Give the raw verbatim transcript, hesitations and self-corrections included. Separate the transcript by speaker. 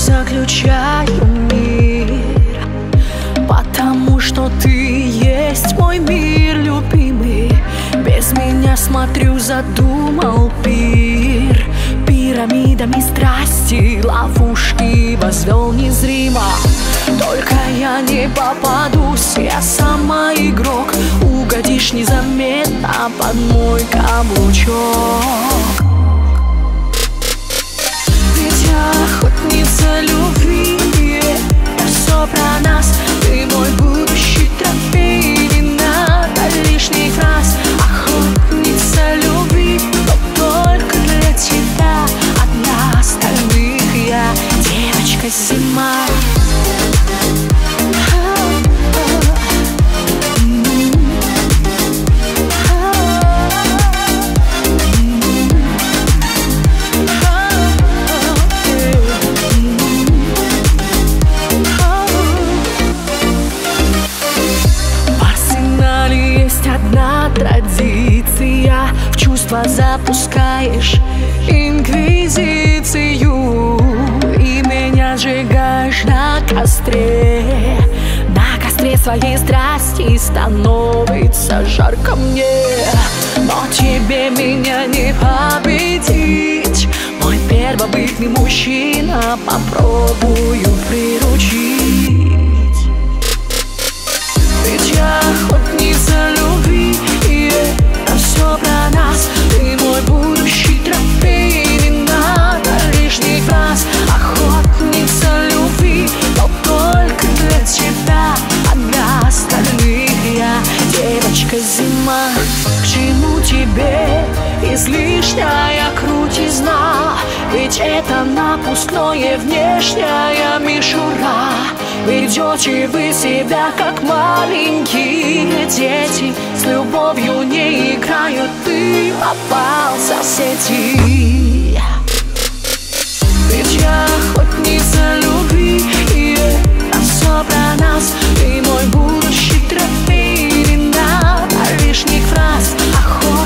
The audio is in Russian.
Speaker 1: заключаю мир, потому что ты есть мой мир, любимый. Без меня, смотрю, задумал пир, пирамидами страсти, ловушки возвел незримо. Только я не попадусь, я сама игрок. Угодишь незаметно под мой каблучок. Ведь я охотница любви, я все про нас. Ты мой будущий трофей, не надо лишних фраз. Охотница любви, но только для тебя одна, остальных я девочка-зима. Одна традиция, в чувства запускаешь инквизицию, и меня сжигаешь на костре. На костре своей страсти становится жарко мне, но тебе меня не победить. Мой первобытный мужчина, попробую приручить. Ведь я охотница любви, и это все про нас. Ты мой будущий трофей, не надо лишних фраз. Охотница любви, но только для тебя одна, остальных я девочка-зима. К чему тебе излишняя крутизна? Ведь это напускное внешняя мишура. Ведете вы себя, как маленькие дети, с любовью не играют, ты попался в сети. Ведь я охотница любви, и это все про нас. Ты мой будущий трофей, не надо лишних фраз. Охотница